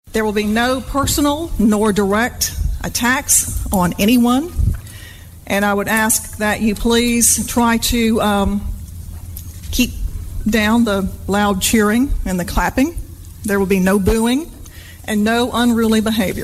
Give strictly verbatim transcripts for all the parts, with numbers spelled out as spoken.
There will be no personal nor direct attacks on anyone, and I would ask that you please try to um, keep down the loud cheering and the clapping. There will be no booing and no unruly behavior.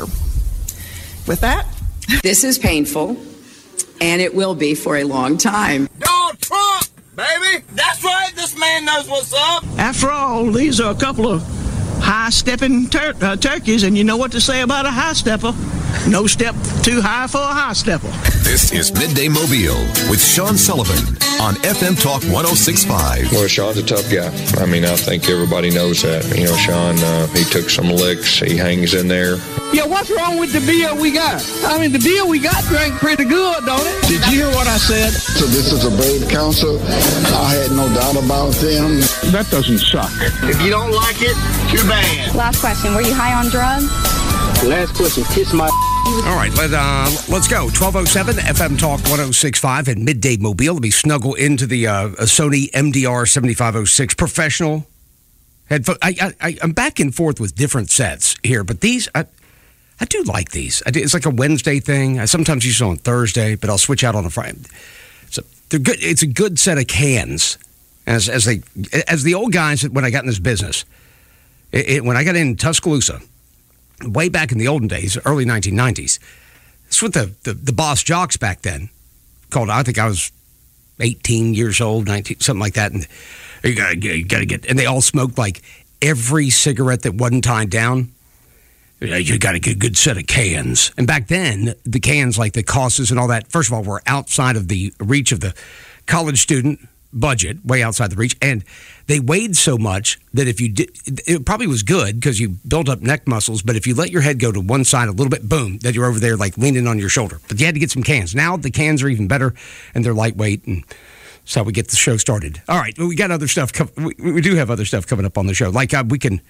With that, this is painful, and it will be for a long time. Donald Trump, baby! That's right, this man knows what's up! After all, these are a couple of high-stepping tur- uh, turkeys, and you know what to say about a high-stepper. No step too high for a high-stepper. This is Midday Mobile with Sean Sullivan on F M Talk one oh six point five. Well, Sean's a tough guy. I mean, I think everybody knows that. You know, Sean, uh, he took some licks. He hangs in there. Yeah, what's wrong with the beer we got? I mean, the beer we got drank pretty good, don't it? Did you hear what I said? So this is a brave council. I had no doubt about them. That doesn't suck. If you don't like it, too bad. Last question. Were you high on drugs? Last question. Kiss my... All right, let, uh, let's go. twelve oh seven F M Talk one oh six point five at Midday Mobile. Let me snuggle into the uh, Sony M D R seventy-five oh six professional headphone. I, I, I'm back and forth with different sets here, but these, I, I do like these. I do, it's like a Wednesday thing. I sometimes use it on Thursday, but I'll switch out on a Friday. So they're good. It's a good set of cans. As as they as the old guys when I got in this business, it, it, when I got in Tuscaloosa, way back in the olden days, early nineteen nineties. It's what the, the, the boss jocks back then called. I think I was eighteen years old, nineteen, something like that. And you gotta, you gotta get, and they all smoked like every cigarette that wasn't tied down. You got to get a good set of cans. And back then, the cans, like the Costas and all that, first of all, were outside of the reach of the college student budget, way outside the reach, and they weighed so much that if you did, it probably was good because you built up neck muscles, but if you let your head go to one side a little bit, boom, that you're over there like leaning on your shoulder. But you had to get some cans. Now the cans are even better, and they're lightweight, and that's how we get the show started. All right, we got other stuff, com- we, we do have other stuff coming up on the show. Like uh, we can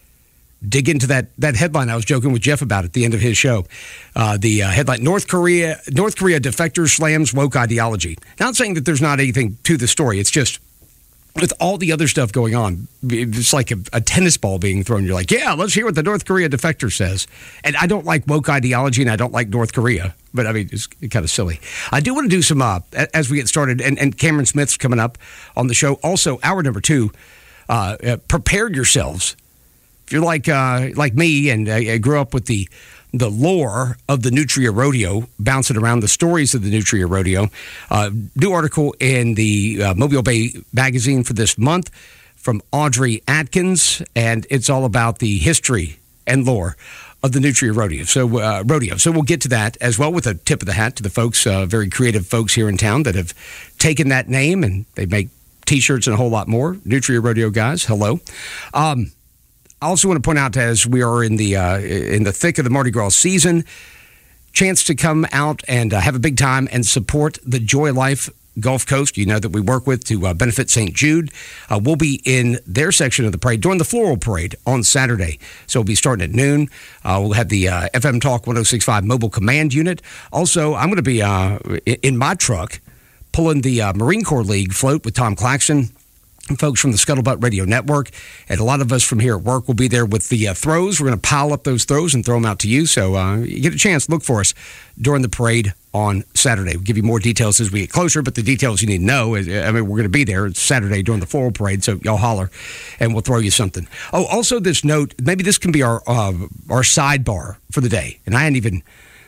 dig into that that headline I was joking with Jeff about at the end of his show. Uh, the uh, headline, North Korea North Korea defector slams woke ideology. Not saying that there's not anything to the story. It's just with all the other stuff going on, it's like a, a tennis ball being thrown. You're like, yeah, let's hear what the North Korea defector says. And I don't like woke ideology, and I don't like North Korea. But, I mean, it's kind of silly. I do want to do some, uh, as we get started, and, and Cameron Smith's coming up on the show. Also, hour number two, uh, uh, prepare yourselves. If you're like uh, like me, and I, I grew up with the the lore of the Nutria Rodeo, bouncing around the stories of the Nutria Rodeo, uh, new article in the uh, Mobile Bay Magazine for this month from Audrey Atkins, and it's all about the history and lore of the Nutria Rodeo. So, uh, rodeo. So we'll get to that as well with a tip of the hat to the folks, uh, very creative folks here in town that have taken that name, and they make T-shirts and a whole lot more. Nutria Rodeo guys, hello. Um, I also want to point out, as we are in the uh, in the thick of the Mardi Gras season, chance to come out and uh, have a big time and support the Joy Life Gulf Coast, you know, that we work with to uh, benefit Saint Jude. Uh, we'll be in their section of the parade during the floral parade on Saturday. So we'll be starting at noon. Uh, we'll have the uh, F M Talk one oh six point five mobile command unit. Also, I'm going to be uh, in my truck pulling the uh, Marine Corps League float with Tom Claxton. Folks from the Scuttlebutt Radio Network, and a lot of us from here at work will be there with the uh, throws. We're going to pile up those throws and throw them out to you. So uh, you get a chance, look for us during the parade on Saturday. We'll give you more details as we get closer, but the details you need to know is, I mean, we're going to be there. It's Saturday during the floral parade, so y'all holler, and we'll throw you something. Oh, also this note, maybe this can be our uh, our sidebar for the day, and I hadn't even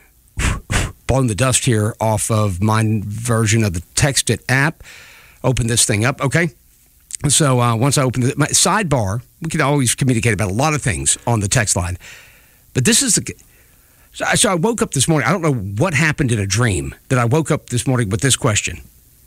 blown the dust here off of my version of the Text It app. Open this thing up, okay? So uh, once I open the my sidebar, we can always communicate about a lot of things on the text line. But this is the. So I, so I woke up this morning. I don't know what happened in a dream that I woke up this morning with this question.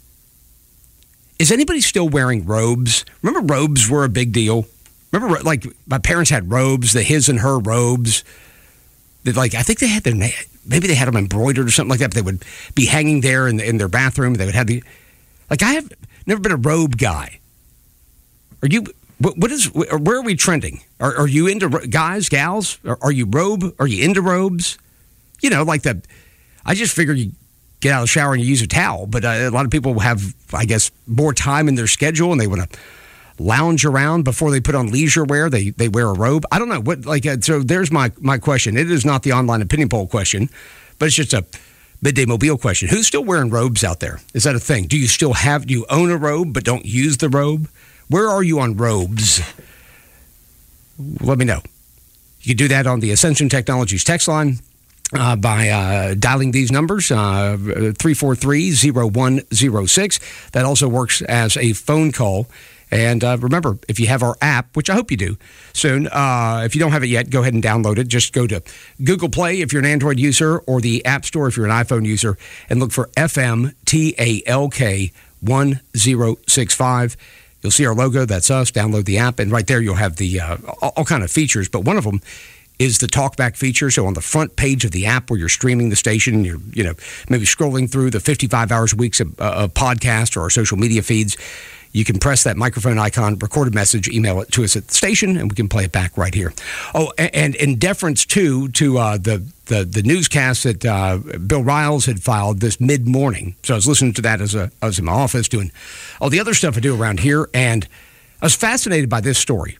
Is anybody still wearing robes? Remember, robes were a big deal. Remember, like my parents had robes, the his and her robes. That, like, I think they had their maybe they had them embroidered or something like that. But they would be hanging there in, the, in their bathroom. They would have the. Like, I have never been a robe guy. Are you, what, what is, where are we trending? Are, are you into guys, gals? Are, are you robe? Are you into robes? You know, like the, I just figure you get out of the shower and you use a towel, but uh, a lot of people have, I guess, more time in their schedule and they want to lounge around before they put on leisure wear. They they wear a robe. I don't know what like. Uh, so there's my my question. It is not the online opinion poll question, but it's just a Midday Mobile question. Who's still wearing robes out there? Is that a thing? Do you still have? Do you own a robe but don't use the robe? Where are you on robes? Let me know. You can do that on the Ascension Technologies text line. Uh, by uh, dialing these numbers, uh, three four three, zero one zero six. That also works as a phone call. And uh, remember, if you have our app, which I hope you do soon, uh, if you don't have it yet, go ahead and download it. Just go to Google Play if you're an Android user, or the App Store if you're an iPhone user, and look for F M T A L K one zero six five. You'll see our logo. That's us. Download the app, and right there you'll have the uh, all, all kind of features. But one of them is the talkback feature. So on the front page of the app where you're streaming the station, you're, you know, maybe scrolling through the fifty-five hours a week of, uh, of podcast or our social media feeds, you can press that microphone icon, record a message, email it to us at the station, and we can play it back right here. Oh, and in deference to to uh, the, the the newscast that uh, Bill Riles had filed this mid-morning. So I was listening to that as a, I was in my office doing all the other stuff I do around here, and I was fascinated by this story.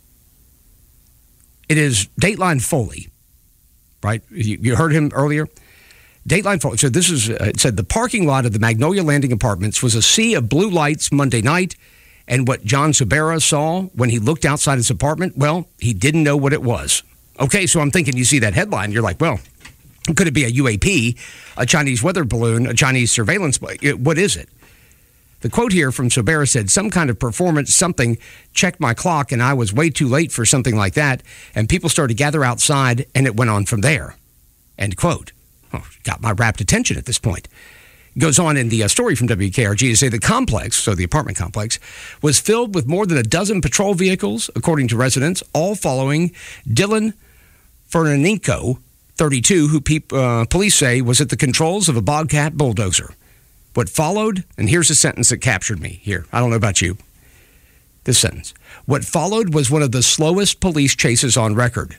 It is Dateline Foley, right? You, you heard him earlier. Dateline Foley. So this is, uh, it said the parking lot of the Magnolia Landing Apartments was a sea of blue lights Monday night. And what John Sabera saw when he looked outside his apartment, well, he didn't know what it was. Okay, so I'm thinking you see that headline. You're like, well, could it be a U A P, a Chinese weather balloon, a Chinese surveillance? What is it? The quote here from Sobera said, some kind of performance, something, checked my clock, and I was way too late for something like that, and people started to gather outside, and it went on from there. End quote. Oh, got my rapt attention at this point. Goes on in the uh, story from W K R G to say the complex, so the apartment complex, was filled with more than a dozen patrol vehicles, according to residents, all following Dylan Fernandinho, thirty-two, who pe- uh, police say was at the controls of a Bobcat bulldozer. What followed, and here's a sentence that captured me here. I don't know about you. This sentence. What followed was one of the slowest police chases on record.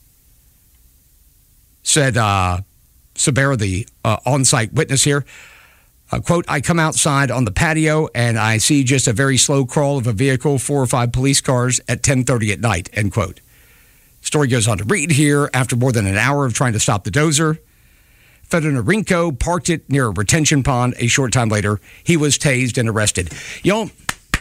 Said uh, Sabera, the uh, on-site witness here. Uh, quote, I come outside on the patio and I see just a very slow crawl of a vehicle, four or five police cars at ten thirty at night, end quote. Story goes on to read here. After more than an hour of trying to stop the dozer, Federico parked it near a retention pond. A short time later, he was tased and arrested. You know,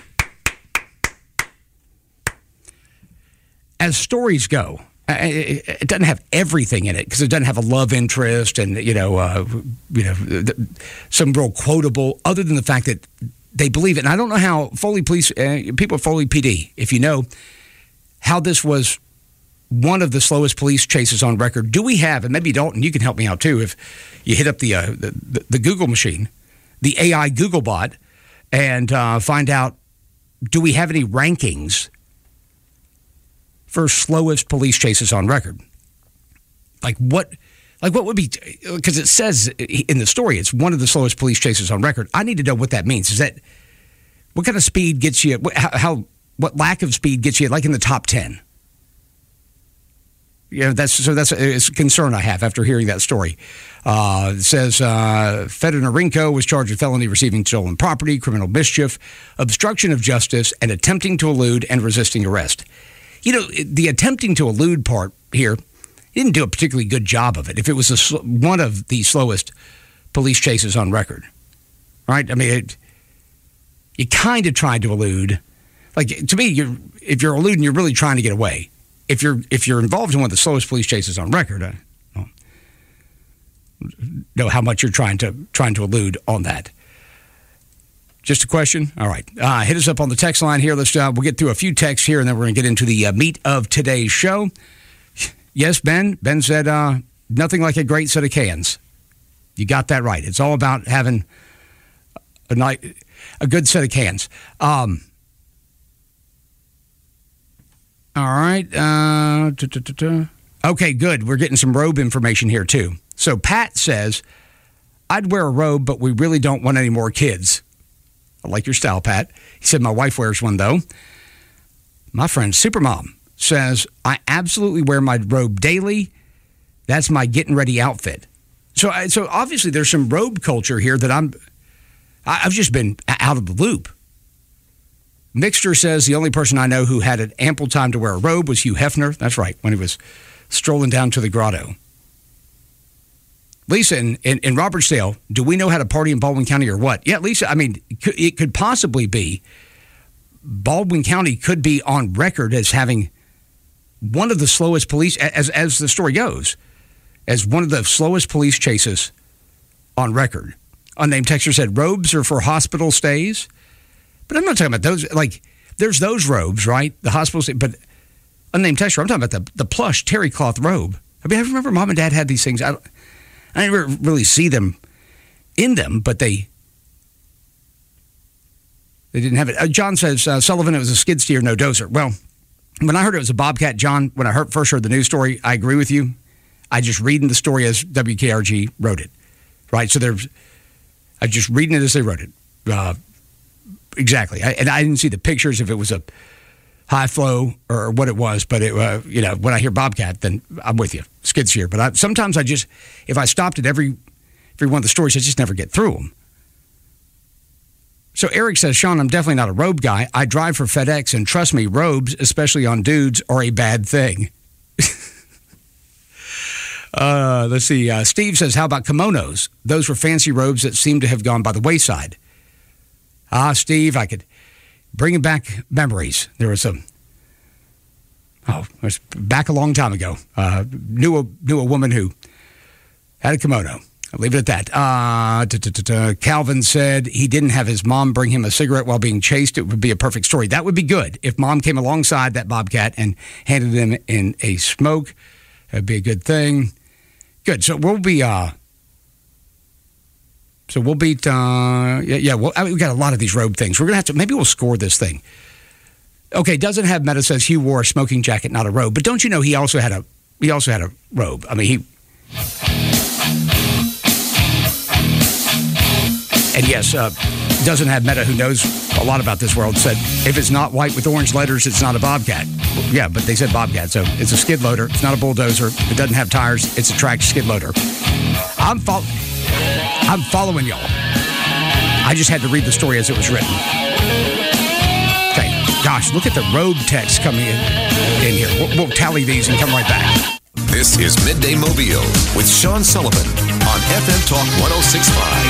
as stories go, it doesn't have everything in it because it doesn't have a love interest and, you know, uh, you know, some real quotable, other than the fact that they believe it. And I don't know how Foley Police, uh, people at Foley P D, if you know how this was one of the slowest police chases on record. Do we have, and maybe Dalton, you can help me out too, if you hit up the uh, the, the Google machine, the A I Google bot, and uh, find out, do we have any rankings for slowest police chases on record? Like what, like what would be, because it says in the story, it's one of the slowest police chases on record. I need to know what that means. Is that, what kind of speed gets you, how, how what lack of speed gets you like in the top ten? Yeah, that's so. That's a, it's a concern I have after hearing that story. Uh, it says uh, Federico was charged with felony receiving stolen property, criminal mischief, obstruction of justice, and attempting to elude and resisting arrest. You know, the attempting to elude part here, he didn't do a particularly good job of it. If it was a sl- one of the slowest police chases on record, right? I mean, it, you kind of tried to elude. Like to me, you're if you're eluding, you're really trying to get away. If you're if you're involved in one of the slowest police chases on record, I don't know how much you're trying to trying to elude on that. Just a question. All right, uh, hit us up on the text line here. Let's uh, we'll get through a few texts here, and then we're going to get into the uh, meat of today's show. Yes, Ben. Ben said uh, nothing like a great set of cans. You got that right. It's all about having a night, a good set of cans. Um, All right. Uh, okay, good. We're getting some robe information here, too. So Pat says, I'd wear a robe, but we really don't want any more kids. I like your style, Pat. He said, my wife wears one, though. My friend Supermom says, I absolutely wear my robe daily. That's my getting ready outfit. So, so obviously there's some robe culture here that I'm, I've just been out of the loop. Mixture says the only person I know who had an ample time to wear a robe was Hugh Hefner. That's right, when he was strolling down to the grotto. Lisa, in, in, in Robertsdale, do we know how to party in Baldwin County or what? Yeah, Lisa, I mean, it could possibly be Baldwin County could be on record as having one of the slowest police, as as the story goes, as one of the slowest police chases on record. Unnamed texter said robes are for hospital stays, but I'm not talking about those. Like, there's those robes, right? The hospital stay, but unnamed texter, I'm talking about the, the plush terry cloth robe. I mean, I remember Mom and Dad had these things. I don't, I didn't really see them in them, but they they didn't have it. Uh, John says, uh, Sullivan, it was a skid steer, no dozer. Well, when I heard it was a Bobcat, John, when I heard, first heard the news story, I agree with you. I just reading the story as W K R G wrote it, right? So there's, I just reading it as they wrote it. Uh, exactly. I, and I didn't see the pictures if it was a high flow or what it was, but it, uh, you know, when I hear Bobcat, then I'm with you. Skid steer. But I, sometimes I just, if I stopped at every, every one of the stories, I just never get through them. So Eric says, Sean, I'm definitely not a robe guy. I drive for FedEx, and trust me, robes, especially on dudes, are a bad thing. uh, let's see. Uh, Steve says, how about kimonos? Those were fancy robes that seem to have gone by the wayside. Ah, Steve, I could... Bringing back memories. There was some, oh, it was back a long time ago. Uh, knew a knew a woman who had a kimono. I'll leave it at that. Uh, Calvin said he didn't have his mom bring him a cigarette while being chased. It would be a perfect story. That would be good. If Mom came alongside that Bobcat and handed him in a smoke, that'd be a good thing. Good. So we'll be... Uh, So we'll beat, uh, yeah, yeah well, I mean, we got a lot of these robe things. We're going to have to, maybe we'll score this thing. Okay, doesn't have meta says he wore a smoking jacket, not a robe. But don't you know he also had a, he also had a robe. I mean, he, and yes, uh, doesn't have meta who knows a lot about this world said, if it's not white with orange letters, it's not a Bobcat. Yeah, but they said Bobcat. So it's a skid loader. It's not a bulldozer. It doesn't have tires. It's a tracked skid loader. I'm following. I'm following y'all. I just had to read the story as it was written. Okay. Gosh, look at the road text coming in, in here. We'll, we'll tally these and come right back. This is Midday Mobile with Sean Sullivan on F M Talk one oh six point five.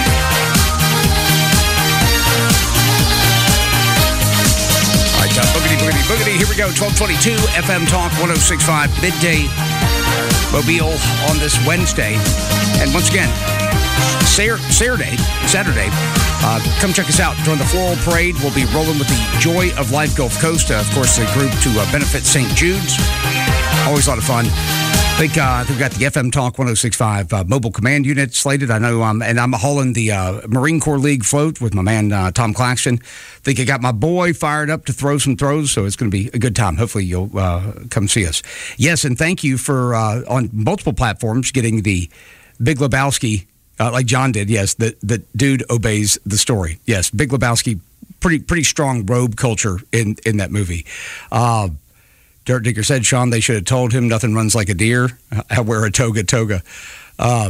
All right, uh, boogity, boogity, boogity. Here we go. twelve twenty-two F M Talk one oh six point five. Midday Mobile on this Wednesday. And once again, Saturday, Saturday, uh, come check us out during the floral parade. We'll be rolling with the Joy of Life Gulf Coast, uh, of course, a group to uh, benefit Saint Jude's. Always a lot of fun. I think uh, we've got the F M Talk one oh six point five uh, mobile command unit slated. I know, um, and I'm hauling the uh, Marine Corps League float with my man uh, Tom Claxton. I think I got my boy fired up to throw some throws, so it's going to be a good time. Hopefully you'll uh, come see us. Yes, and thank you for, uh, on multiple platforms, getting the Big Lebowski, uh, like John did. Yes, the, the dude obeys the story. Yes, Big Lebowski, pretty pretty strong robe culture in, in that movie. Uh Dirt Digger said, Sean, they should have told him nothing runs like a deer. I wear a toga toga. Uh,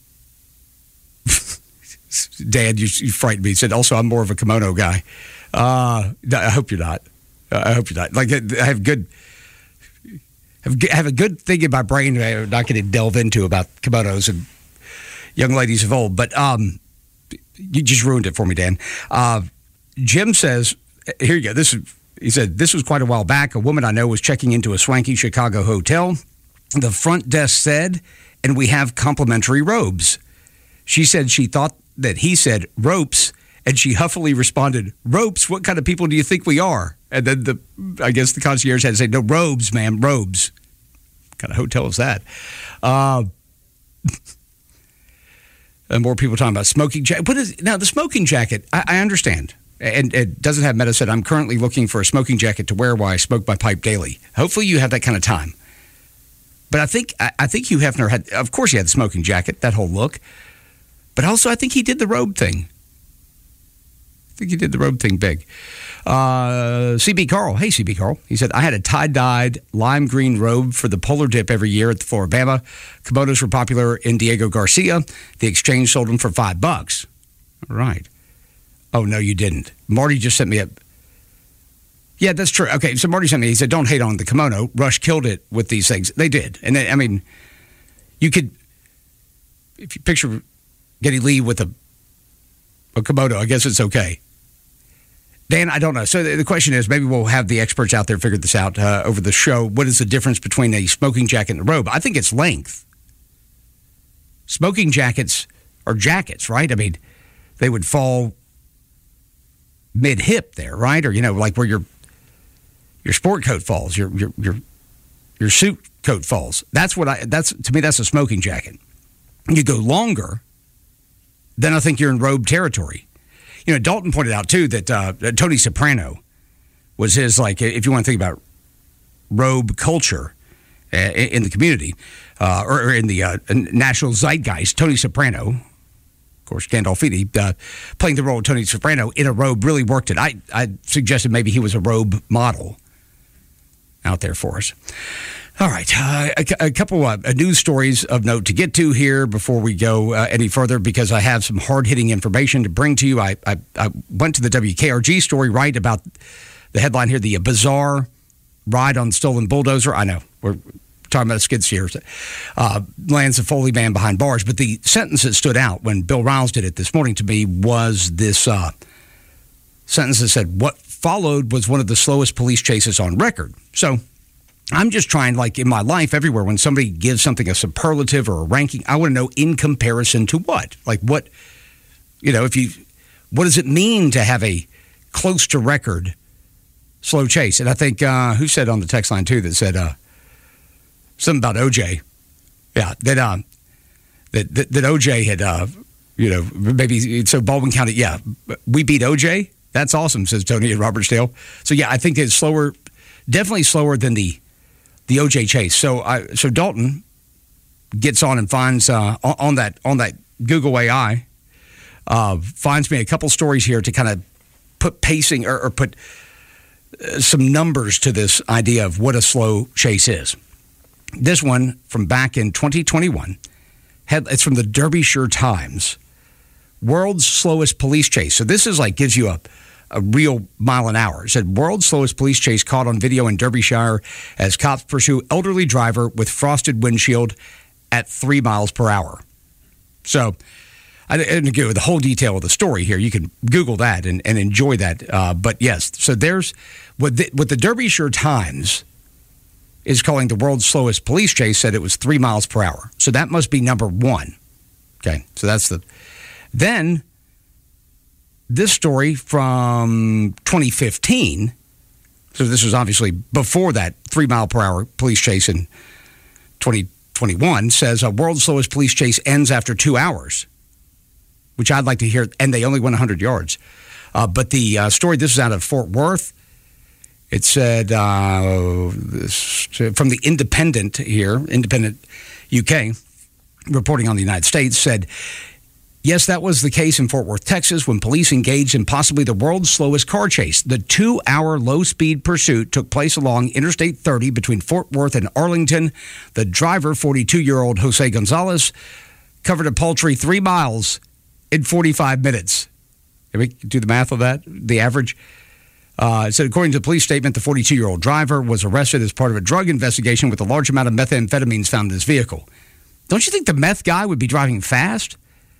Dad, you, you frightened me. He said, also, I'm more of a kimono guy. Uh, I hope you're not. I hope you're not. Like, I have good, have, have a good thing in my brain I'm not going to delve into about kimonos and young ladies of old. But um, you just ruined it for me, Dan. Uh, Jim says, here you go. This is... He said, this was quite a while back. A woman I know was checking into a swanky Chicago hotel. The front desk said, and we have complimentary robes. She said she thought that he said ropes, and she huffily responded, ropes? What kind of people do you think we are? And then the, I guess the concierge had to say, no, robes, ma'am, robes. What kind of hotel is that? Uh, and more people talking about smoking jacket. What is, now, the smoking jacket, I, I understand. And it doesn't have meta said, I'm currently looking for a smoking jacket to wear while I smoke my pipe daily. Hopefully you have that kind of time. But I think I think Hugh Hefner had, of course he had the smoking jacket, that whole look. But also I think he did the robe thing. I think he did the robe thing big. Uh, C B Carl, hey C B Carl. He said, I had a tie-dyed lime green robe for the Polar Dip every year at the Floribama. Kimonos were popular in Diego Garcia. The exchange sold them for five bucks. All right. Oh, no, you didn't. Marty just sent me a... Yeah, that's true. Okay, so Marty sent me, he said, don't hate on the kimono. Rush killed it with these things. They did. And they, I mean, you could, if you picture Geddy Lee with a, a kimono, I guess it's okay. Dan, I don't know. So the, the question is, maybe we'll have the experts out there figure this out uh, over the show. What is the difference between a smoking jacket and a robe? I think it's length. Smoking jackets are jackets, right? I mean, they would fall mid-hip there, right? Or, you know, like where your your sport coat falls, your your your your suit coat falls. That's what I that's to me that's a smoking jacket. You go longer, then I think you're in robe territory. You know, Dalton pointed out too that uh, Tony Soprano was his, like, if you want to think about robe culture uh, in the community uh, or, or in the uh, national zeitgeist, Tony Soprano, of course, Gandolfini, uh, playing the role of Tony Soprano in a robe really worked it. I, I suggested maybe he was a robe model out there for us. All right, uh, a, a couple of uh, news stories of note to get to here before we go uh, any further, because I have some hard-hitting information to bring to you. I, I, I went to the W K R G story, right, about the headline here, the bizarre ride on stolen bulldozer. I know, we're talking about a skid steer. Uh, lands a Foley man behind bars. But the sentence that stood out when Bill Riles did it this morning to me was this uh, sentence that said, what followed was one of the slowest police chases on record. So I'm just trying, like in my life, everywhere, when somebody gives something a superlative or a ranking, I want to know in comparison to what? Like what, you know, if you, what does it mean to have a close to record slow chase? And I think, uh, who said on the text line too, that said uh, something about O J. Yeah, that, uh, that, that, that O J had, uh, you know, maybe, so Baldwin County, yeah, we beat O J. That's awesome, says Tony at Robertsdale. So yeah, I think it's slower, definitely slower than the, the O J chase. So I, so Dalton gets on and finds uh, on that on that Google A I uh, finds me a couple stories here to kind of put pacing or, or put uh, some numbers to this idea of what a slow chase is. This one from back in twenty twenty-one, had, it's from the Derbyshire Times. World's slowest police chase. So this is like gives you a a real mile an hour. It said, world's slowest police chase caught on video in Derbyshire as cops pursue elderly driver with frosted windshield at three miles per hour. So, I didn't give the whole detail of the story here. You can Google that and, and enjoy that. Uh, but yes, so there's what the, what the Derbyshire Times is calling the world's slowest police chase said it was three miles per hour. So that must be number one. Okay, so that's the... Then... This story from twenty fifteen, so this was obviously before that three mile per hour police chase in twenty twenty-one, says a world's slowest police chase ends after two hours, which I'd like to hear, and they only went one hundred yards. Uh, but the uh, story, this is out of Fort Worth. It said, uh, this, from the Independent here, Independent U K, reporting on the United States, said, yes, that was the case in Fort Worth, Texas, when police engaged in possibly the world's slowest car chase. The two-hour low-speed pursuit took place along Interstate thirty between Fort Worth and Arlington. The driver, forty-two-year-old Jose Gonzalez, covered a paltry three miles in forty-five minutes. Can we do the math of that? The average? Uh, so according to the police statement, the forty-two-year-old driver was arrested as part of a drug investigation with a large amount of methamphetamines found in his vehicle. Don't you think the meth guy would be driving fast?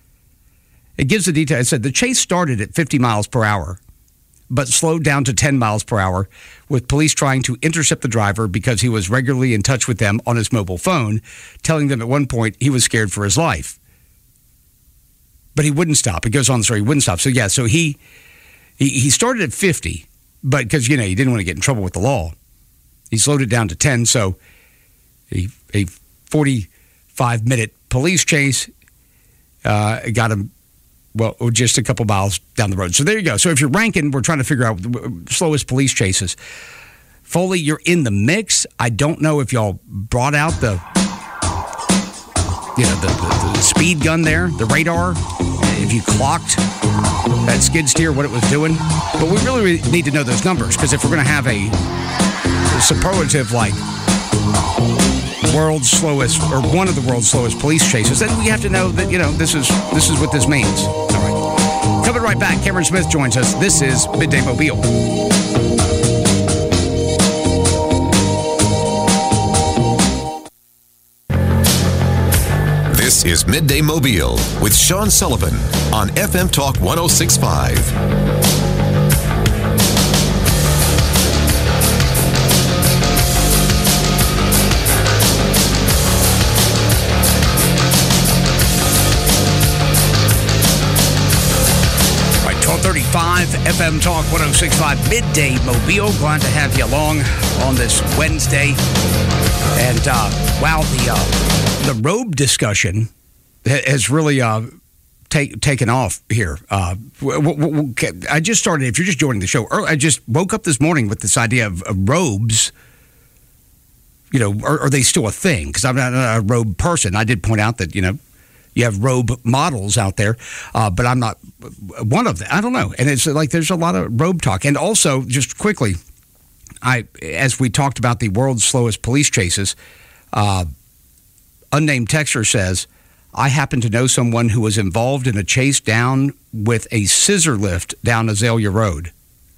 It gives the detail. It said the chase started at fifty miles per hour, but slowed down to ten miles per hour, with police trying to intercept the driver because he was regularly in touch with them on his mobile phone, telling them at one point he was scared for his life. But he wouldn't stop. It goes on the story. He wouldn't stop. So, yeah, so he he, he started at fifty, but because, you know, he didn't want to get in trouble with the law. He slowed it down to ten, so a, a forty-five-minute police chase uh, got him, well, just a couple miles down the road. So there you go. So if you're ranking, we're trying to figure out the slowest police chases. Foley, you're in the mix. I don't know if y'all brought out the, you know, the, the, the speed gun there, the radar, if you clocked that skid steer, what it was doing. But we really need to know those numbers, because if we're going to have a, a superlative like world's slowest, or one of the world's slowest police chases, then we have to know that, you know, this is this is what this means. All right. Coming right back, Cameron Smith joins us. This is Midday Mobile. This is Midday Mobile with Sean Sullivan on F M Talk one oh six point five. twelve thirty-five F M Talk one oh six point five Midday Mobile. Glad to have you along on this Wednesday. And uh, wow, the uh, the robe discussion has really uh, take, taken off here. Uh, w- w- w- I just started. If you're just joining the show, early, I just woke up this morning with this idea of, of robes. You know, are, are they still a thing? Because I'm not a robe person. I did point out that you know. You have robe models out there, uh, but I'm not one of them. I don't know. And it's like there's a lot of robe talk. And also, just quickly, I as we talked about the world's slowest police chases, uh, unnamed texter says, I happen to know someone who was involved in a chase down with a scissor lift down Azalea Road.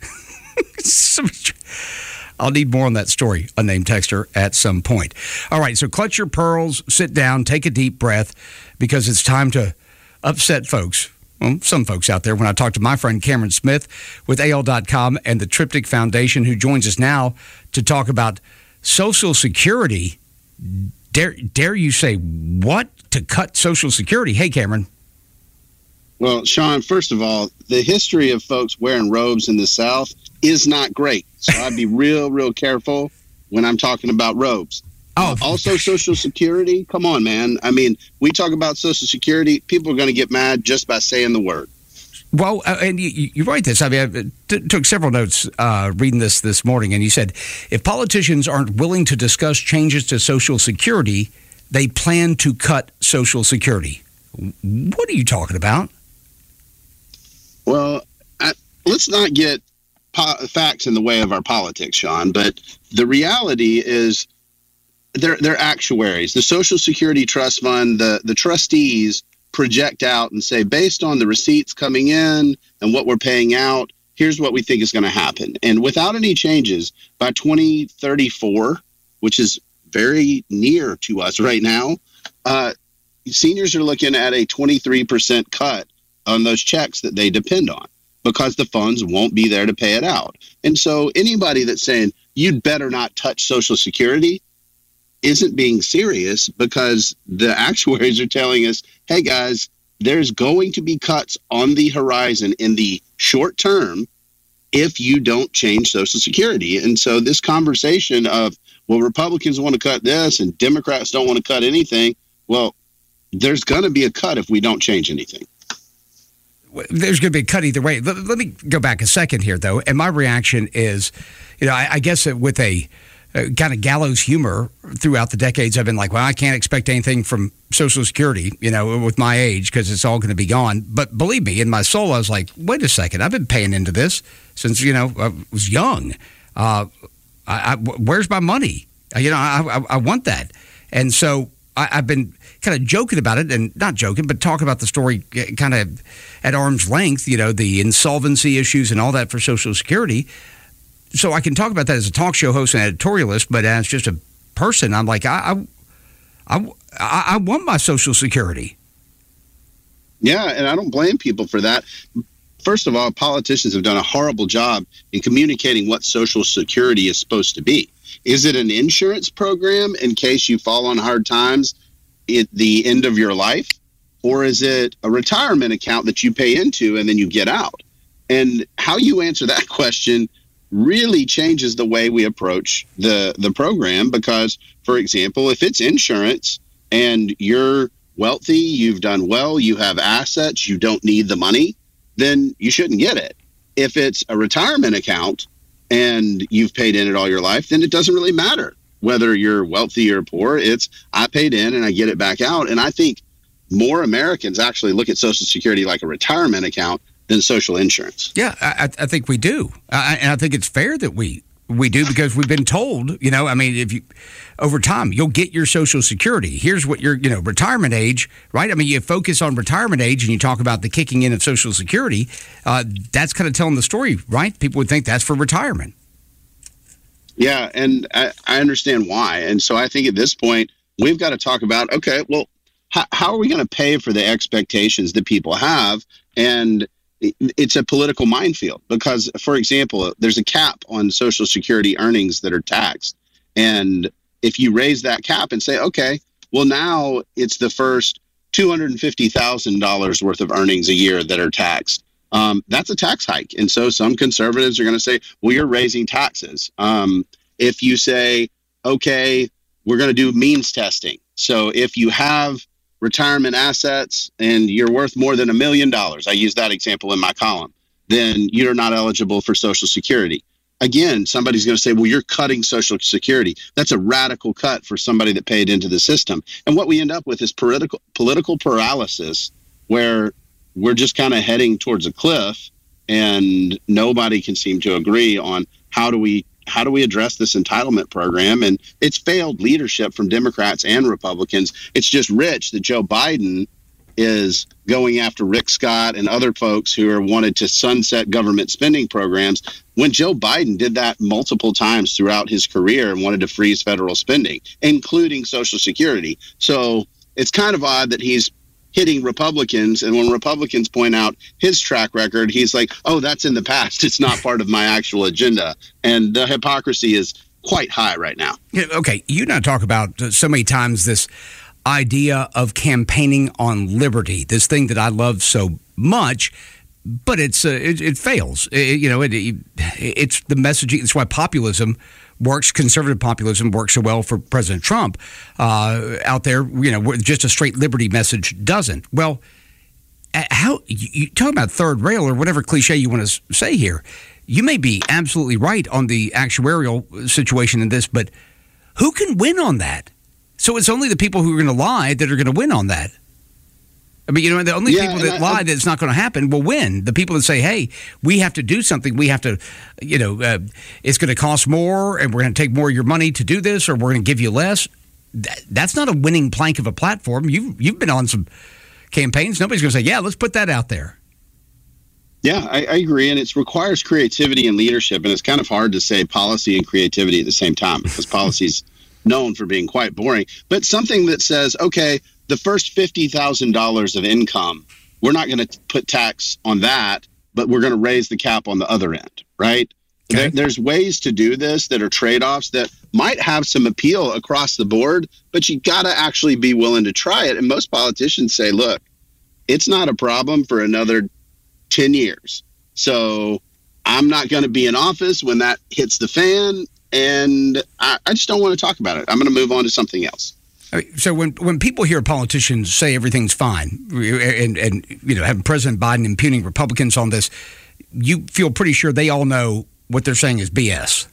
I'll need more on that story, unnamed texter, at some point. All right, so clutch your pearls, sit down, take a deep breath, because it's time to upset folks. Well, some folks out there. When I talk to my friend Cameron Smith with A L dot com and the Triptych Foundation, who joins us now to talk about Social Security. Dare, dare you say what? To cut Social Security? Hey, Cameron. Well, Sean, first of all, the history of folks wearing robes in the South is not great. So I'd be real, real careful when I'm talking about robes. Oh, also Social Security. Come on, man. I mean, we talk about Social Security. People are going to get mad just by saying the word. Well, uh, and you, you write this. I mean, I t- took several notes uh, reading this this morning, and you said, if politicians aren't willing to discuss changes to Social Security, they plan to cut Social Security. What are you talking about? Well, I, let's not get po- facts in the way of our politics, Sean, but the reality is they're, they're actuaries. The Social Security Trust Fund, the, the trustees project out and say, based on the receipts coming in and what we're paying out, here's what we think is going to happen. And without any changes, by twenty thirty-four, which is very near to us right now, uh, seniors are looking at a twenty-three percent cut on those checks that they depend on because the funds won't be there to pay it out. And so anybody that's saying you'd better not touch Social Security isn't being serious, because the actuaries are telling us, hey guys, there's going to be cuts on the horizon in the short term if you don't change Social Security. And so this conversation of, well, Republicans want to cut this and Democrats don't want to cut anything. Well, there's going to be a cut if we don't change anything. There's going to be a cut either way. Let, let me go back a second here, though. And my reaction is, you know, I, I guess that with a uh, kind of gallows humor throughout the decades, I've been like, well, I can't expect anything from Social Security, you know, with my age, because it's all going to be gone. But believe me, in my soul, I was like, wait a second. I've been paying into this since, you know, I was young. Uh, I, I, where's my money? You know, I, I, I want that. And so I, I've been kind of joking about it, and not joking, but talking about the story kind of at arm's length, you know, the insolvency issues and all that for Social Security. So I can talk about that as a talk show host and editorialist, but as just a person, I'm like, I, I, I, I want my Social Security. Yeah, and I don't blame people for that. First of all, politicians have done a horrible job in communicating what Social Security is supposed to be. Is it an insurance program in case you fall on hard times at the end of your life? Or is it a retirement account that you pay into and then you get out? And how you answer that question really changes the way we approach the, the program. Because, for example, if it's insurance and you're wealthy, you've done well, you have assets, you don't need the money, then you shouldn't get it. If it's a retirement account and you've paid in it all your life, then it doesn't really matter whether you're wealthy or poor. It's, I paid in and I get it back out. And I think more Americans actually look at Social Security like a retirement account than social insurance. Yeah, I, I think we do. I, and I think it's fair that we we do, because we've been told, you know, I mean, if you, over time, you'll get your Social Security. Here's what your, you know, retirement age, right? I mean, you focus on retirement age and you talk about the kicking in of Social Security. Uh, that's kind of telling the story, right? People would think that's for retirement. Yeah, and I, I understand why. And so I think at this point, we've got to talk about, okay, well, how, how are we going to pay for the expectations that people have? And it's a political minefield because, for example, there's a cap on Social Security earnings that are taxed. And if you raise that cap and say, okay, well, now it's the first two hundred fifty thousand dollars worth of earnings a year that are taxed, um, that's a tax hike. And so some conservatives are going to say, well, you're raising taxes. Um, if you say, okay, we're going to do means testing. So if you have retirement assets and you're worth more than a million dollars, I use that example in my column, then you're not eligible for Social Security. Again, somebody's going to say, well, you're cutting Social Security. That's a radical cut for somebody that paid into the system. And what we end up with is political political paralysis, where we're just kind of heading towards a cliff and nobody can seem to agree on how do we how do we address this entitlement program. And it's failed leadership from Democrats and Republicans. It's just rich that Joe Biden is going after Rick Scott and other folks who are wanted to sunset government spending programs when Joe Biden did that multiple times throughout his career and wanted to freeze federal spending, including Social Security. So it's kind of odd that he's hitting Republicans. And when Republicans point out his track record, he's like, oh, that's in the past. It's not part of my actual agenda. And the hypocrisy is quite high right now. Yeah, okay. You and I talk about uh, so many times this idea of campaigning on liberty, this thing that I love so much, but it's uh, it, it fails. It, you know, it, it, it's the messaging. It's why populism works. Conservative populism works so well for President Trump uh, out there. You know, just a straight liberty message doesn't. Well, how you, you talk about third rail or whatever cliche you want to say here. You may be absolutely right on the actuarial situation in this, but who can win on that? So it's only the people who are going to lie that are going to win on that. I mean, you know, the only yeah, people that I, lie I, that it's not going to happen will win. The people that say, hey, we have to do something. We have to, you know, uh, it's going to cost more and we're going to take more of your money to do this or we're going to give you less. That, that's not a winning plank of a platform. You've, you've been on some campaigns. Nobody's going to say, yeah, let's put that out there. Yeah, I, I agree. And it requires creativity and leadership. And it's kind of hard to say policy and creativity at the same time because policy's known for being quite boring. But something that says, okay, the first fifty thousand dollars of income, we're not going to put tax on that, but we're going to raise the cap on the other end, right? Okay. There, there's ways to do this that are trade-offs that might have some appeal across the board, but you got to actually be willing to try it. And most politicians say, look, it's not a problem for another ten years. So I'm not going to be in office when that hits the fan. And I, I just don't want to talk about it. I'm going to move on to something else. So when when people hear politicians say everything's fine and, and you know, having President Biden impugning Republicans on this, you feel pretty sure they all know what they're saying is B S.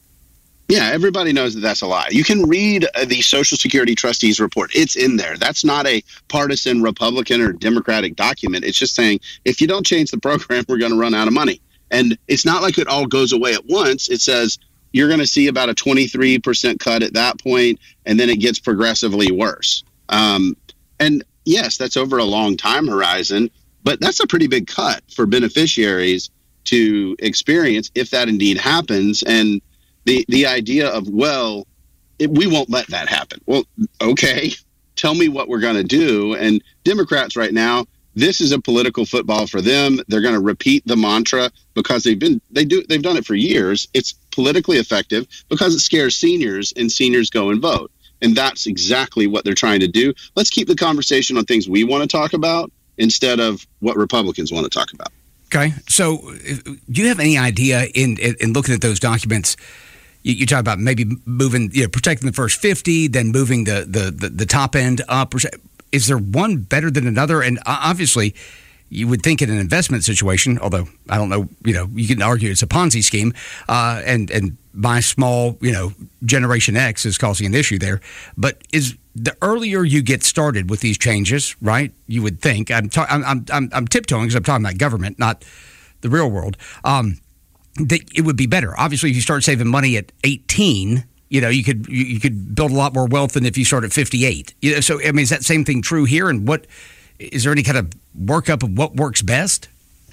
Yeah, everybody knows that that's a lie. You can read the Social Security Trustees report. It's in there. That's not a partisan Republican or Democratic document. It's just saying, if you don't change the program, we're going to run out of money. And it's not like it all goes away at once. It says you're going to see about a twenty-three percent cut at that point, and then it gets progressively worse. Um, and yes, that's over a long time horizon, but that's a pretty big cut for beneficiaries to experience if that indeed happens. And the, the idea of, well, it, we won't let that happen. Well, okay, tell me what we're going to do. And Democrats right now, this is a political football for them. They're going to repeat the mantra because they've been they do they've done it for years. It's politically effective because it scares seniors, and seniors go and vote. And that's exactly what they're trying to do. Let's keep the conversation on things we want to talk about instead of what Republicans want to talk about. Okay. So do you have any idea in in, in looking at those documents? You, you talk about maybe moving, you know, protecting the first fifty, then moving the the the, the top end up. Is there one better than another? And obviously, you would think in an investment situation, although I don't know, you know, you can argue it's a Ponzi scheme, uh, and and my small, you know, Generation X is causing an issue there. But is the earlier you get started with these changes, right? You would think. I'm ta- I'm I'm I'm tiptoeing because I'm talking about government, not the real world. Um, that it would be better. Obviously, if you start saving money at eighteen. You know, you could you, you could build a lot more wealth than if you start at fifty-eight. You know, so I mean, is that same thing true here? And what is there any kind of workup of what works best?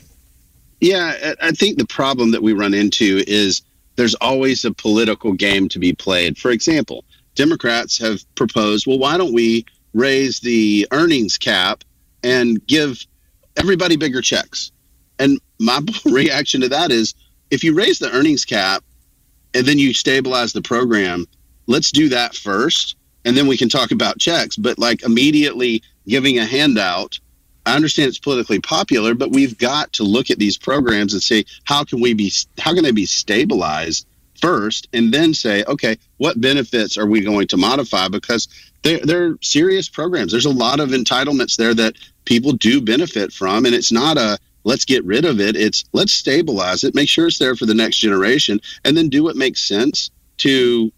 Yeah, I think the problem that we run into is there's always a political game to be played. For example, Democrats have proposed, well, why don't we raise the earnings cap and give everybody bigger checks. And my reaction to that is, if you raise the earnings cap and then you stabilize the program, let's do that first, and then we can talk about checks. But like immediately giving a handout, I understand it's politically popular, but we've got to look at these programs and say, how can we be, how can they be stabilized first, and then say, okay, what benefits are we going to modify? Because they're, they're serious programs. There's a lot of entitlements there that people do benefit from, and it's not a let's get rid of it. It's let's stabilize it, make sure it's there for the next generation, and then do what makes sense to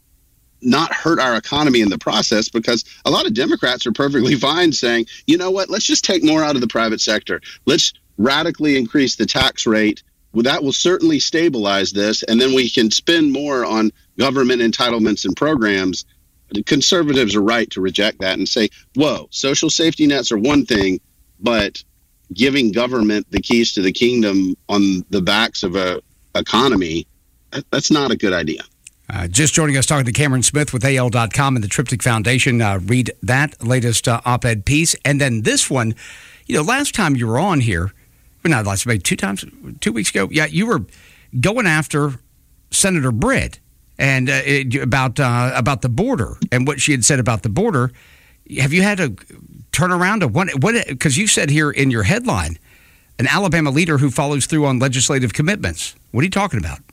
not hurt our economy in the process. Because a lot of Democrats are perfectly fine saying, you know what, let's just take more out of the private sector. Let's radically increase the tax rate. Well, that will certainly stabilize this, and then we can spend more on government entitlements and programs. The conservatives are right to reject that and say, whoa, social safety nets are one thing, but giving government the keys to the kingdom on the backs of a economy, that's not a good idea. Uh, just joining us, talking to Cameron Smith with A L dot com and the Triptych Foundation. Uh, read that latest uh, op-ed piece. And then this one, you know, last time you were on here, well, not last, maybe two times, two weeks ago, yeah, you were going after Senator Britt and uh, it, about uh, about the border and what she had said about the border. Have you had to turn around to what? What? Because you said here in your headline, an Alabama leader who follows through on legislative commitments. What are you talking about?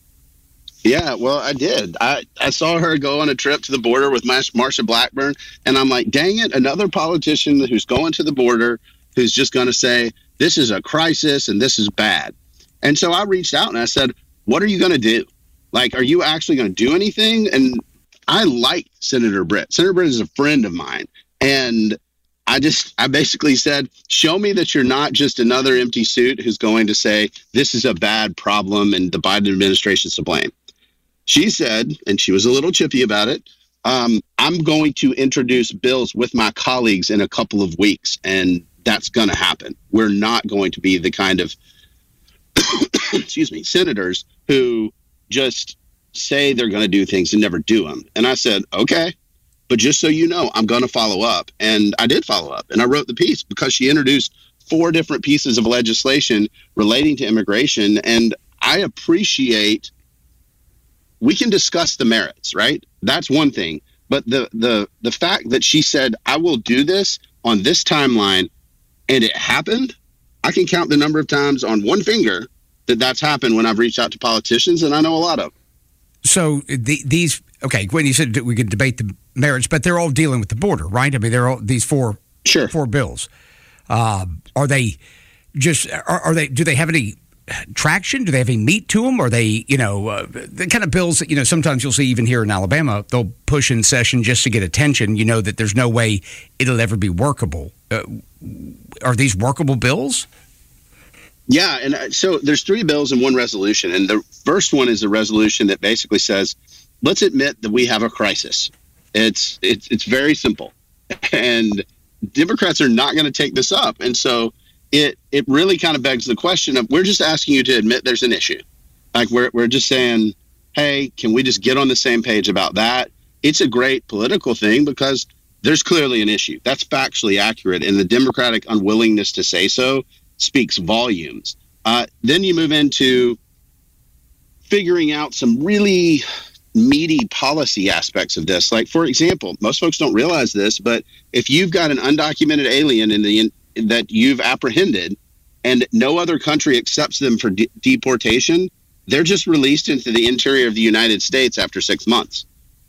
Yeah, well, I did. I, I saw her go on a trip to the border with Marsha Blackburn, and I'm like, dang it, another politician who's going to the border who's just going to say, this is a crisis and this is bad. And so I reached out and I said, what are you going to do? Like, are you actually going to do anything? And I like Senator Britt. Senator Britt is a friend of mine. And I just, I basically said, show me that you're not just another empty suit who's going to say, this is a bad problem and the Biden administration's to blame. She said, and she was a little chippy about it, um, I'm going to introduce bills with my colleagues in a couple of weeks, and that's going to happen. We're not going to be the kind of, excuse me, senators who just say they're going to do things and never do them. And I said, okay, but just so you know, I'm going to follow up. And I did follow up, and I wrote the piece because she introduced four different pieces of legislation relating to immigration. And I appreciate, we can discuss the merits, right? That's one thing. But the the the fact that she said, I will do this on this timeline, and it happened, I can count the number of times on one finger that that's happened when I've reached out to politicians, and I know a lot of them. So the, these, okay, Gwen, you said we could debate the merits, but they're all dealing with the border, right? I mean, they're all these four, sure. four bills. Uh, are they just, are, are they, do they have any traction? Do they have any meat to them? Are they, you know, uh, the kind of bills that, you know, sometimes you'll see even here in Alabama, they'll push in session just to get attention. You know that there's no way it'll ever be workable. Uh, are these workable bills? Yeah, and so there's three bills and one resolution. And the first one is a resolution that basically says, let's admit that we have a crisis. It's it's it's very simple. And Democrats are not going to take this up. And so it it really kind of begs the question of, we're just asking you to admit there's an issue. Like we're we're just saying, hey, can we just get on the same page about that? It's a great political thing because there's clearly an issue. That's factually accurate. And the Democratic unwillingness to say so speaks volumes. Uh, then you move into figuring out some really meaty policy aspects of this. Like, for example, most folks don't realize this, but if you've got an undocumented alien in the in, that you've apprehended and no other country accepts them for de- deportation, they're just released into the interior of the United States after six months.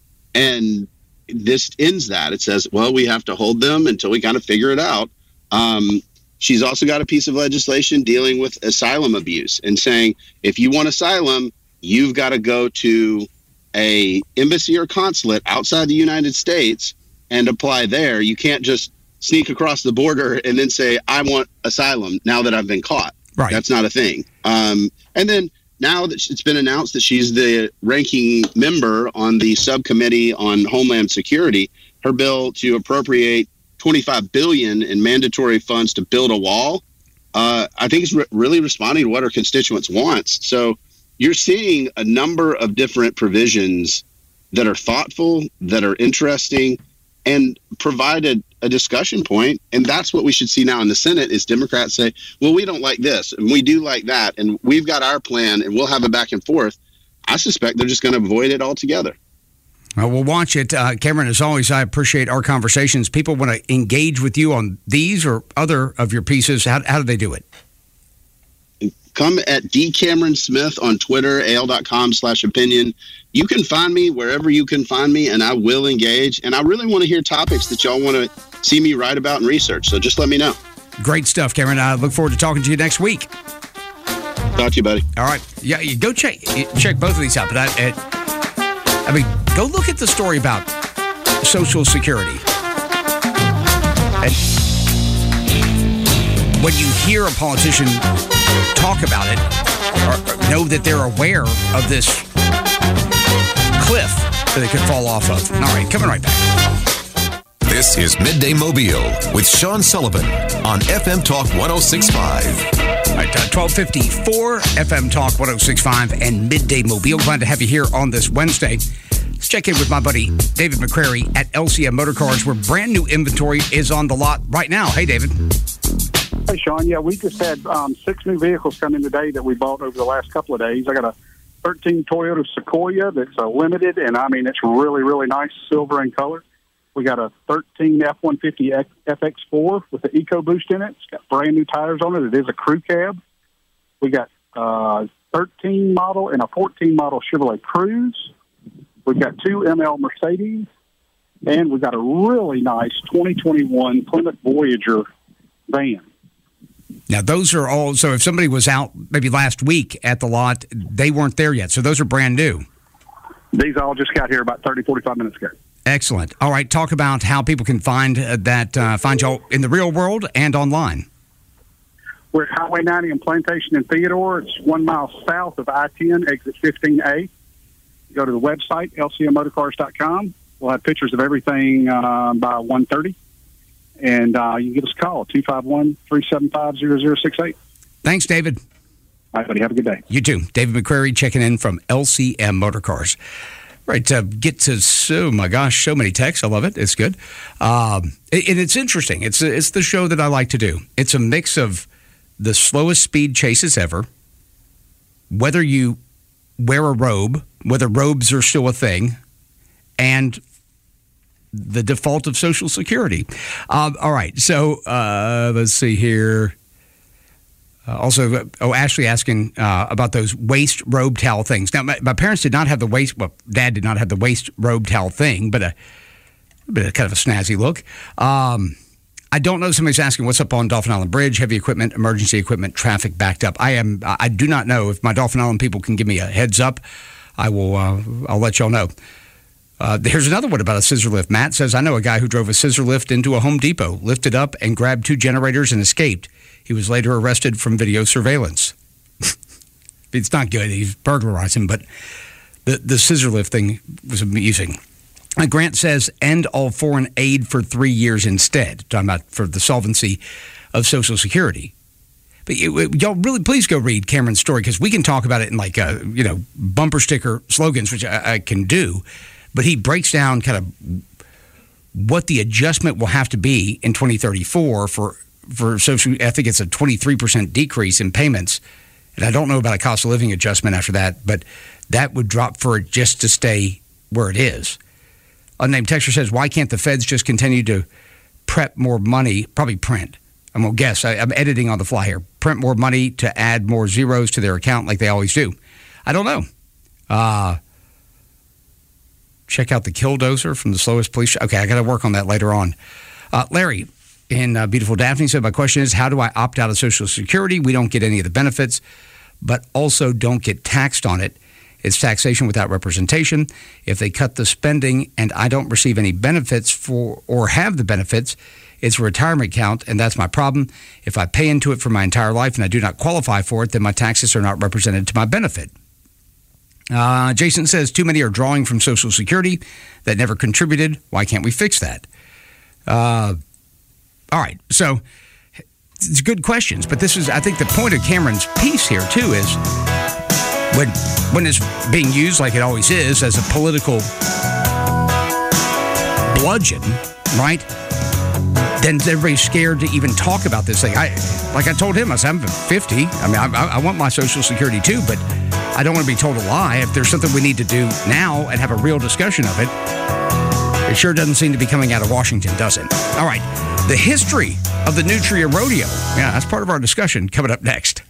And this ends that. It says, well, we have to hold them until we kind of figure it out. Um, She's also got a piece of legislation dealing with asylum abuse and saying, if you want asylum, you've got to go to a embassy or consulate outside the United States and apply there. You can't just sneak across the border and then say, I want asylum now that I've been caught. Right. That's not a thing. Um, and then now that it's been announced that she's the ranking member on the subcommittee on Homeland Security, her bill to appropriate twenty-five billion dollars in mandatory funds to build a wall, uh, I think it's re- really responding to what our constituents want. So you're seeing a number of different provisions that are thoughtful, that are interesting, and provide a, a discussion point. And that's what we should see now in the Senate is Democrats say, well, we don't like this and we do like that. And we've got our plan and we'll have a back and forth. I suspect they're just going to avoid it altogether. Well, we'll watch it. Uh, Cameron, as always, I appreciate our conversations. People want to engage with you on these or other of your pieces. How, how do they do it? Come at D Cameron Smith on Twitter, A L dot com slash opinion. You can find me wherever you can find me, and I will engage. And I really want to hear topics that y'all want to see me write about and research. So just let me know. Great stuff, Cameron. I look forward to talking to you next week. Talk to you, buddy. All right. Yeah, you go check check both of these out. But I, I, I mean, go look at the story about Social Security. And when you hear a politician talk about it, or know that they're aware of this cliff that they could fall off of. All right, coming right back. This is Midday Mobile with Sean Sullivan on F M Talk one oh six point five. All right, uh, twelve fifty-four F M Talk one oh six point five and Midday Mobile. Glad to have you here on this Wednesday. Let's check in with my buddy David McCrary at L C M Motor Cars, where brand new inventory is on the lot right now. Hey, David. Hey, Sean. Yeah, we just had um, six new vehicles come in today that we bought over the last couple of days. I got a thirteen Toyota Sequoia that's a limited, and I mean, it's really, really nice, silver in color. We got a thirteen F one fifty F X four with the EcoBoost in it. It's got brand new tires on it. It is a crew cab. We got uh thirteen model and a fourteen model Chevrolet Cruze. We've got two M L Mercedes, and we've got a really nice twenty twenty-one Plymouth Voyager van. Now, those are all, so if somebody was out maybe last week at the lot, they weren't there yet. So those are brand new. These all just got here about thirty, forty-five minutes ago. Excellent. All right, talk about how people can find uh, that, uh, find y'all in the real world and online. We're at Highway ninety and Plantation in Theodore. It's one mile south of I ten, exit fifteen A. Go to the website, L C M motor cars dot com. We'll have pictures of everything uh, by one thirty. And uh, you can give us a call, two five one, three seven five, zero zero six eight. Thanks, David. All right, buddy. Have a good day. You too. David McCrary checking in from L C M Motor Cars. Right, uh, get to, so my gosh, so many texts. I love it. It's good. Um, and it's interesting. It's, it's the show that I like to do. It's a mix of the slowest speed chases ever, whether you wear a robe, whether robes are still a thing, and the default of Social Security. Um, all right, so uh, let's see here. Uh, also, oh, Ashley asking uh, about those waist robe towel things. Now, my, my parents did not have the waist, well, Dad did not have the waist robe towel thing, but a, but a kind of a snazzy look. Um, I don't know. Somebody's asking what's up on Dolphin Island Bridge, heavy equipment, emergency equipment, traffic backed up. I am. I do not know. If my Dolphin Island people can give me a heads up, I will. Uh, I'll let y'all know. Uh, here's another one about a scissor lift. Matt says, I know a guy who drove a scissor lift into a Home Depot, lifted up and grabbed two generators and escaped. He was later arrested from video surveillance. It's not good. He's burglarizing, but the, the scissor lift thing was amusing. Uh, Grant says, end all foreign aid for three years instead. Talking about for the solvency of Social Security. But y'all really, please go read Cameron's story, because we can talk about it in like, uh, you know, bumper sticker slogans, which I, I can do. But he breaks down kind of what the adjustment will have to be in twenty thirty-four for, for social. I think it's a twenty-three percent decrease in payments. And I don't know about a cost of living adjustment after that, but that would drop for it just to stay where it is. Unnamed texter says, why can't the feds just continue to prep more money, probably print? I'm going to guess. I, I'm editing on the fly here. Print more money to add more zeros to their account like they always do. I don't know. Uh, check out the Killdozer from the slowest police. Okay, I got to work on that later on. Uh, Larry in uh, beautiful Daphne said, my question is, how do I opt out of Social Security? We don't get any of the benefits, but also don't get taxed on it. It's taxation without representation. If they cut the spending and I don't receive any benefits for or have the benefits, it's a retirement account, and that's my problem. If I pay into it for my entire life and I do not qualify for it, then my taxes are not represented to my benefit. Uh, Jason says, too many are drawing from Social Security that never contributed. Why can't we fix that? Uh, all right, so it's good questions, but this is, I think the point of Cameron's piece here, too, is when, when it's being used like it always is as a political bludgeon, right? Then everybody's scared to even talk about this thing. I, like I told him, I said, I'm fifty. I mean, I, I want my Social Security too, but I don't want to be told a lie. If there's something we need to do now and have a real discussion of it, it sure doesn't seem to be coming out of Washington, does it? All right, the history of the Nutria Rodeo. Yeah, that's part of our discussion coming up next.